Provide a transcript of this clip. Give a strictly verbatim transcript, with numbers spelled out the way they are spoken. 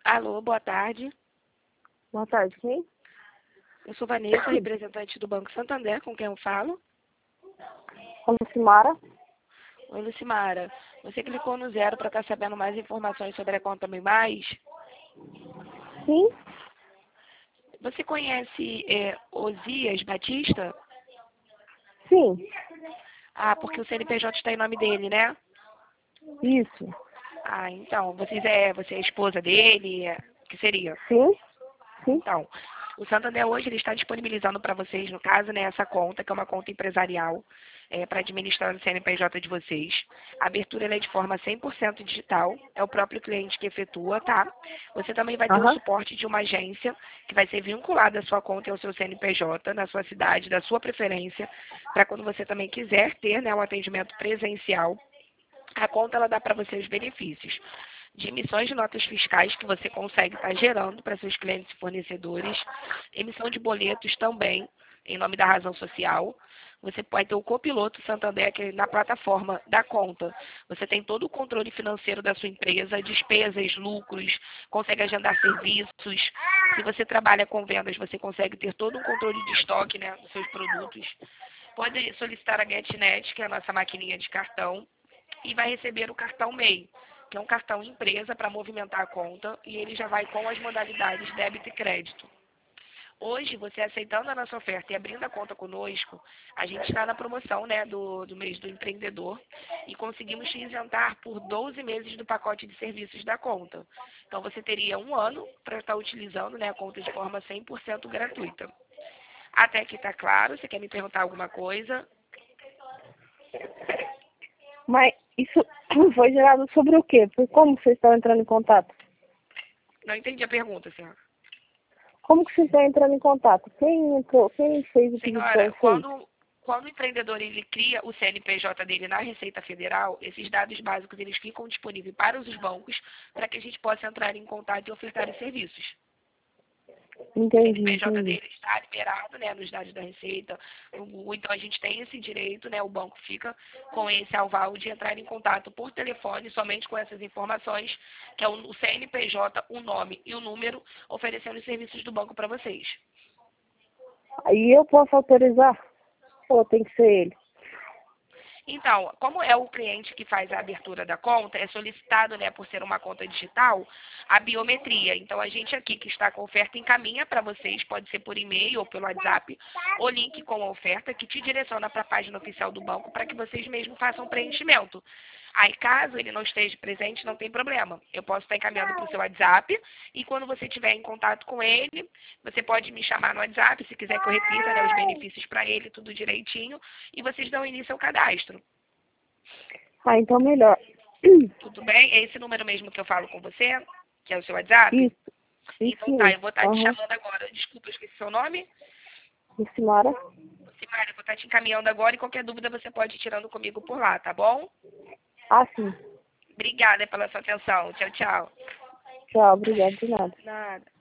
Alô, boa tarde. Boa tarde, quem? Eu sou Vanessa, representante do Banco Santander, com quem eu falo. Como Simara? Oi, Lucimara. Você clicou no zero para estar sabendo mais informações sobre a conta Me Mais? Sim? Você conhece é, Osias Batista? Sim, Ah, porque o C N P J está em nome dele, né? isso. Ah, então, vocês é, você é a esposa dele? É, que seria? Sim? Sim? Então, o Santander hoje ele está disponibilizando para vocês, no caso, né, essa conta, que é uma conta empresarial, é, para administrar o C N P J de vocês. A abertura ela é de forma cem por cento digital, é o próprio cliente que efetua, tá? Você também vai ter o Aham. suporte de uma agência que vai ser vinculada à sua conta e ao seu C N P J, na sua cidade, da sua preferência, para quando você também quiser ter, né, um atendimento presencial. A conta ela dá para você os benefícios de emissões de notas fiscais que você consegue estar gerando para seus clientes e fornecedores, emissão de boletos também, em nome da razão social. Você pode ter o copiloto Santander, que é na plataforma da conta. Você tem todo o controle financeiro da sua empresa, despesas, lucros, consegue agendar serviços. Se você trabalha com vendas, você consegue ter todo um controle de estoque, né, dos seus produtos. Pode solicitar a GetNet, que é a nossa maquininha de cartão, e vai receber o cartão M E I, que é um cartão empresa para movimentar a conta, e ele já vai com as modalidades débito e crédito. Hoje, você aceitando a nossa oferta e abrindo a conta conosco, a gente está na promoção, né, do, do mês do empreendedor e conseguimos te isentar por doze meses do pacote de serviços da conta. Então, você teria um ano para estar utilizando, né, a conta de forma cem por cento gratuita. Até aqui está claro? Você quer me perguntar alguma coisa? Mas isso foi gerado sobre o quê? Por como vocês estão entrando em contato? Não entendi a pergunta, senhora. Como que vocês estão entrando em contato? Quem entrou, quem fez o pedido para Senhora, vocês? quando, quando o empreendedor ele cria o C N P J dele na Receita Federal, esses dados básicos eles ficam disponíveis para os bancos para que a gente possa entrar em contato e ofertar os serviços. O Entendi, C N P J entendi. dele está liberado, né, nos dados da Receita, no Google, então a gente tem esse direito, né, o banco fica com esse aval de entrar em contato por telefone, somente com essas informações, que é o C N P J, o nome e o número, oferecendo os serviços do banco para vocês. Aí eu posso autorizar? Ou tem que ser ele? Então, como é o cliente que faz a abertura da conta, é solicitado, né, por ser uma conta digital, a biometria. Então, a gente aqui que está com a oferta encaminha para vocês, pode ser por e-mail ou pelo WhatsApp, o link com a oferta que te direciona para a página oficial do banco para que vocês mesmos façam o preenchimento. Aí, caso ele não esteja presente, não tem problema. Eu posso estar encaminhando para o seu WhatsApp e quando você estiver em contato com ele, você pode me chamar no WhatsApp, se quiser que eu repita, né, os benefícios para ele, tudo direitinho, e vocês dão início ao cadastro. Ah, então melhor. Tudo bem? É esse número mesmo que eu falo com você, que é o seu WhatsApp? Isso, isso Então tá, eu mesmo. vou estar te Aham. chamando agora. Desculpa, eu esqueci seu nome. Simara? Simara, eu vou estar te encaminhando agora e qualquer dúvida você pode ir tirando comigo por lá, tá bom? Ah, sim. Obrigada pela sua atenção. Tchau, tchau. Tchau, obrigada de nada. Nada.